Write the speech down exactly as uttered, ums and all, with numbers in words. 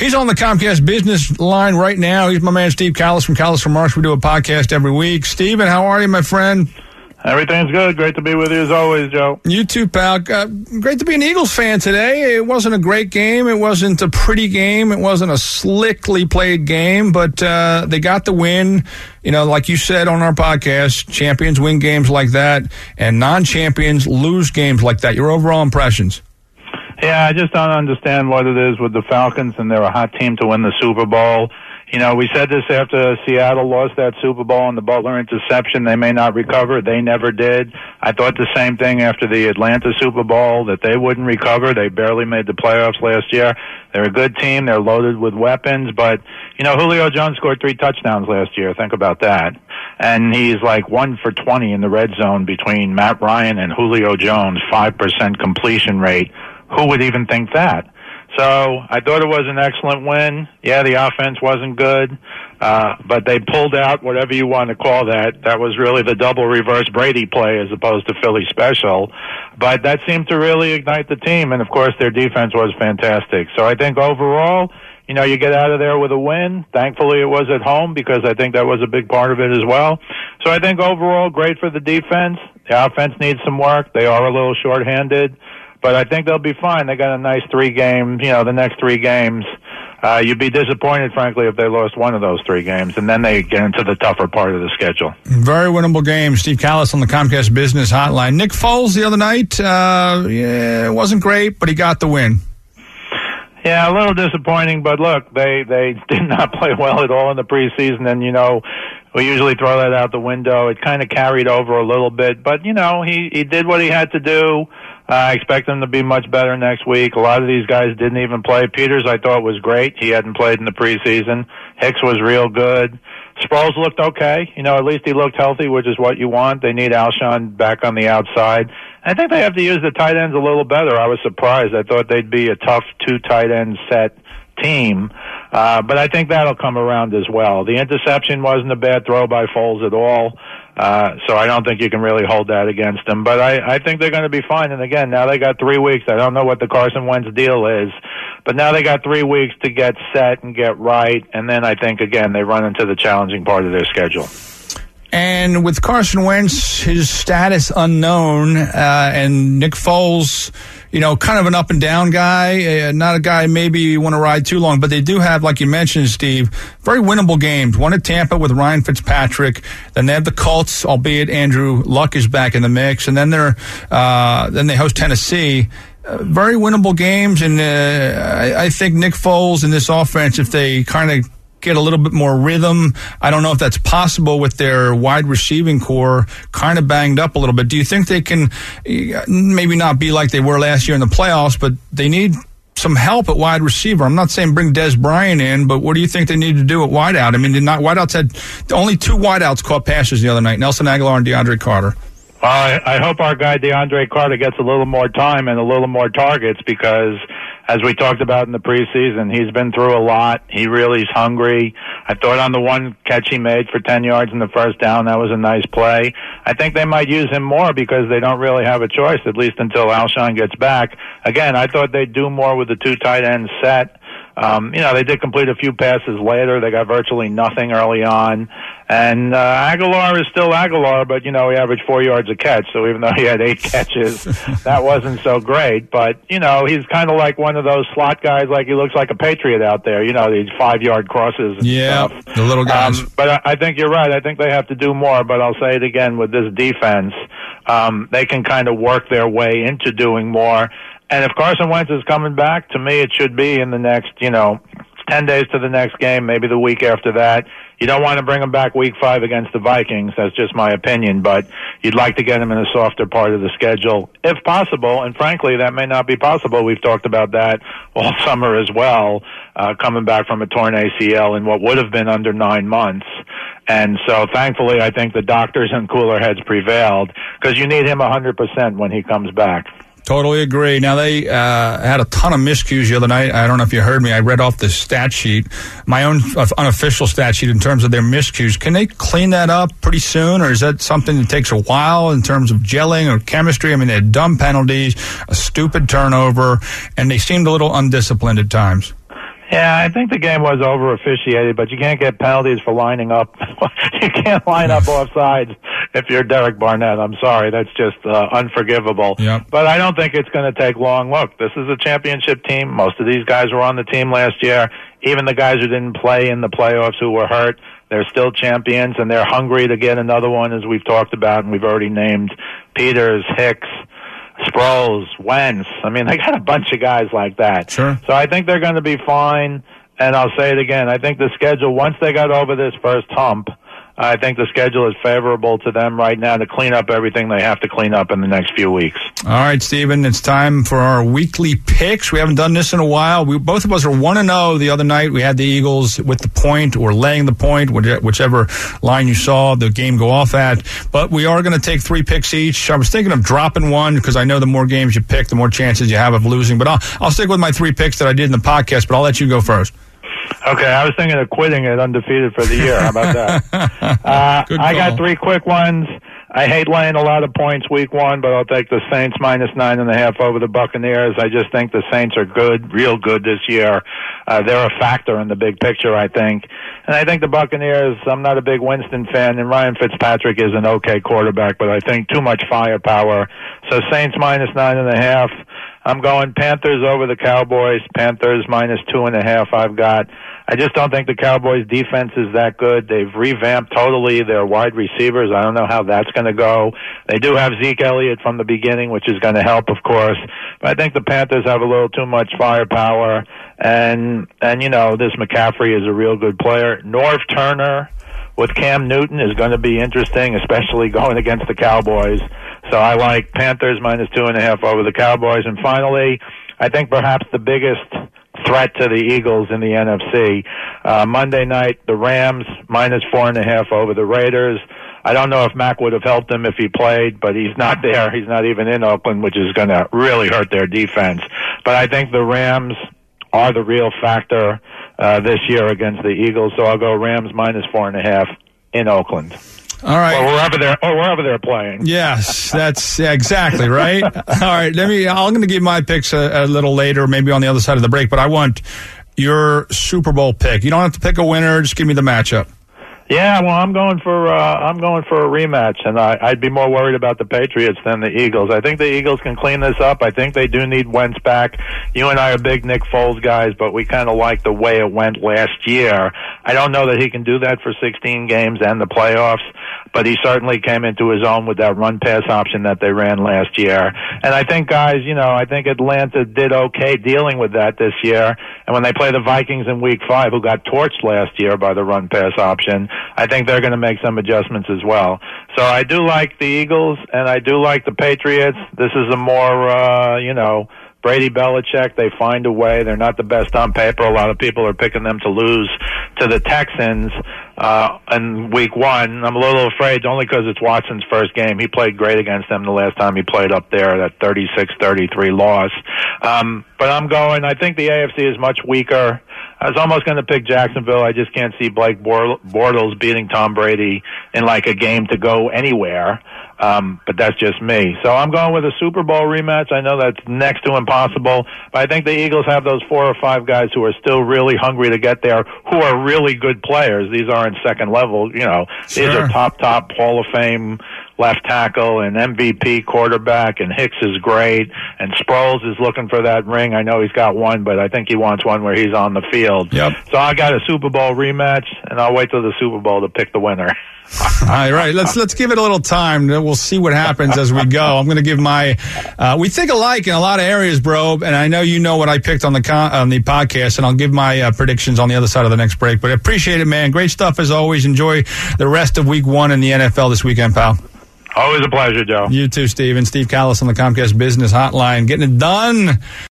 He's on the Comcast business line right now. He's my man, Steve Callis from Callis Remarks. We do a podcast every week. Steven, how are you, my friend? Everything's good. Great to be with you as always, Joe. You too, pal. Uh, great to be an Eagles fan today. It wasn't a great game. It wasn't a pretty game. It wasn't a slickly played game, but uh, they got the win. You know, like you said on our podcast, champions win games like that, and non-champions lose games like that. Your overall impressions? Yeah, I just don't understand what it is with the Falcons, and they're a hot team to win the Super Bowl. You know, we said this after Seattle lost that Super Bowl on the Butler interception. They may not recover. They never did. I thought the same thing after the Atlanta Super Bowl, that they wouldn't recover. They barely made the playoffs last year. They're a good team. They're loaded with weapons. But, you know, Julio Jones scored three touchdowns last year. Think about that. And he's like one for twenty in the red zone between Matt Ryan and Julio Jones, five percent completion rate. Who would even think that? So I thought it was an excellent win. Yeah, the offense wasn't good, uh, but they pulled out whatever you want to call that. That was really the double reverse Brady play as opposed to Philly special. But that seemed to really ignite the team, and of course their defense was fantastic. So I think overall, you know, you get out of there with a win. Thankfully it was at home because I think that was a big part of it as well. So I think overall great for the defense. The offense needs some work. They are a little shorthanded. But I think they'll be fine. They got a nice three game, you know, the next three games. Uh, you'd be disappointed, frankly, if they lost one of those three games, and then they get into the tougher part of the schedule. Very winnable game. Steve Callis on the Comcast Business Hotline. Nick Foles the other night, uh, yeah, it wasn't great, but he got the win. Yeah, a little disappointing, but look, they, they did not play well at all in the preseason, and, you know, we usually throw that out the window. It kind of carried over a little bit, but, you know, he, he did what he had to do. Uh, I expect him to be much better next week. A lot of these guys didn't even play. Peters, I thought, was great. He hadn't played in the preseason. Hicks was real good. Sproles looked okay. You know, at least he looked healthy, which is what you want. They need Alshon back on the outside. I think they have to use the tight ends a little better. I was surprised. I thought they'd be a tough two tight end set team. Uh, but I think that'll come around as well. The interception wasn't a bad throw by Foles at all. Uh, so I don't think you can really hold that against them. But I, I think they're going to be fine. And again, now they got three weeks. I don't know what the Carson Wentz deal is, but now they got three weeks to get set and get right. And then I think, again, they run into the challenging part of their schedule. And with Carson Wentz, his status unknown, uh, and Nick Foles, you know, kind of an up and down guy, uh, not a guy maybe you want to ride too long, but they do have, like you mentioned, Steve, very winnable games. One at Tampa with Ryan Fitzpatrick, then they have the Colts, albeit Andrew Luck is back in the mix, and then they're uh, then they host Tennessee. Uh, very winnable games, and uh, I, I think Nick Foles and this offense, if they kind of get a little bit more rhythm. I don't know if that's possible with their wide receiving core kind of banged up a little bit. Do you think they can maybe not be like they were last year in the playoffs, but they need some help at wide receiver? I'm not saying bring Des Bryant in, but what do you think they need to do at wideout? I mean, did not wideouts had only two wideouts caught passes the other night, Nelson Aguilar and DeAndre Carter. Well, I, I hope our guy DeAndre Carter gets a little more time and a little more targets because, as we talked about in the preseason, he's been through a lot. He really is hungry. I thought on the one catch he made for ten yards in the first down, that was a nice play. I think they might use him more because they don't really have a choice, at least until Alshon gets back. Again, I thought they'd do more with the two tight ends set. Um, you know, they did complete a few passes later. They got virtually nothing early on. And uh, Aguilar is still Aguilar, but, you know, he averaged four yards a catch. So even though he had eight catches, that wasn't so great. But, you know, he's kind of like one of those slot guys, like he looks like a Patriot out there, you know, these five-yard crosses and yeah, stuff. The little guys. Um, but I, I think you're right. I think they have to do more. But I'll say it again, with this defense, um, they can kind of work their way into doing more. And if Carson Wentz is coming back, to me it should be in the next, you know, ten days to the next game, maybe the week after that. You don't want to bring him back week five against the Vikings. That's just my opinion. But you'd like to get him in a softer part of the schedule, if possible. And frankly, that may not be possible. We've talked about that all summer as well, uh, coming back from a torn A C L in what would have been under nine months. And so thankfully, I think the doctors and cooler heads prevailed because you need him one hundred percent when he comes back. Totally agree. Now, they uh, had a ton of miscues the other night. I don't know if you heard me. I read off the stat sheet, my own unofficial stat sheet in terms of their miscues. Can they clean that up pretty soon, or is that something that takes a while in terms of gelling or chemistry? I mean, they had dumb penalties, a stupid turnover, and they seemed a little undisciplined at times. Yeah, I think the game was over officiated, but you can't get penalties for lining up. You can't line up offsides if you're Derek Barnett. I'm sorry, that's just uh, unforgivable. Yep. But I don't think it's going to take long. Look, this is a championship team. Most of these guys were on the team last year. Even the guys who didn't play in the playoffs who were hurt, they're still champions, and they're hungry to get another one, as we've talked about, and we've already named Peters, Hicks, Sproles, Wentz. I mean, they got a bunch of guys like that. Sure. So I think they're going to be fine. And I'll say it again. I think the schedule, once they got over this first hump, I think the schedule is favorable to them right now to clean up everything they have to clean up in the next few weeks. All right, Stephen, it's time for our weekly picks. We haven't done this in a while. We both of us are one and oh the other night. We had the Eagles with the point or laying the point, whichever line you saw the game go off at. But we are going to take three picks each. I was thinking of dropping one because I know the more games you pick, the more chances you have of losing. But I'll, I'll stick with my three picks that I did in the podcast, but I'll let you go first. Okay, I was thinking of quitting it undefeated for the year. How about that? uh, I got three quick ones. I hate laying a lot of points week one, but I'll take the Saints minus nine and a half over the Buccaneers. I just think the Saints are good, real good this year. Uh, they're a factor in the big picture, I think. And I think the Buccaneers, I'm not a big Winston fan, and Ryan Fitzpatrick is an okay quarterback, but I think too much firepower. So Saints minus nine and a half. I'm going Panthers over the Cowboys. Panthers minus two and a half I've got. I just don't think the Cowboys' defense is that good. They've revamped totally their wide receivers. I don't know how that's going to go. They do have Zeke Elliott from the beginning, which is going to help, of course. But I think the Panthers have a little too much firepower. And, and you know, this McCaffrey is a real good player. Norv Turner with Cam Newton is going to be interesting, especially going against the Cowboys. So I like Panthers minus two and a half over the Cowboys. And finally, I think perhaps the biggest threat to the Eagles in the N F C. Uh, Monday night, the Rams minus four and a half over the Raiders. I don't know if Mac would have helped them if he played, but he's not there. He's not even in Oakland, which is going to really hurt their defense. But I think the Rams are the real factor uh, this year against the Eagles. So I'll go Rams minus four and a half in Oakland. All right. Or wherever they're, or wherever they're playing. Yes, that's yeah, exactly right. All right. Let me. I'm going to give my picks a, a little later, maybe on the other side of the break. But I want your Super Bowl pick. You don't have to pick a winner. Just give me the matchup. Yeah, well, I'm going for uh, I'm going for a rematch, and I, I'd be more worried about the Patriots than the Eagles. I think the Eagles can clean this up. I think they do need Wentz back. You and I are big Nick Foles guys, but we kind of like the way it went last year. I don't know that he can do that for sixteen games and the playoffs, but he certainly came into his own with that run-pass option that they ran last year. And I think, guys, you know, I think Atlanta did okay dealing with that this year. And when they play the Vikings in week five, who got torched last year by the run-pass option, I think they're going to make some adjustments as well. So I do like the Eagles, and I do like the Patriots. This is a more, uh, you know, Brady Belichick. They find a way. They're not the best on paper. A lot of people are picking them to lose to the Texans uh, in week one. I'm a little afraid only because it's Watson's first game. He played great against them the last time he played up there, that thirty-six thirty-three loss. Um, but I'm going, I think the A F C is much weaker. I was almost going to pick Jacksonville. I just can't see Blake Bortles beating Tom Brady in like a game to go anywhere. Um, but that's just me. So I'm going with a Super Bowl rematch. I know that's next to impossible, but I think the Eagles have those four or five guys who are still really hungry to get there, who are really good players. These aren't second level, you know. Sure. These are top, top Hall of Fame left tackle and M V P quarterback, and Hicks is great, and Sproles is looking for that ring. I know he's got one, but I think he wants one where he's on the field. Yep. So I got a Super Bowl rematch, and I'll wait till the Super Bowl to pick the winner. All right, right. Let's let's give it a little time. We'll see what happens as we go. I'm going to give my. Uh, we think alike in a lot of areas, bro. And I know you know what I picked on the con, on the podcast, and I'll give my uh, predictions on the other side of the next break. But I appreciate it, man. Great stuff as always. Enjoy the rest of Week One in the N F L this weekend, pal. Always a pleasure, Joe. You too, Steven. Steve Callis on the Comcast Business Hotline, getting it done.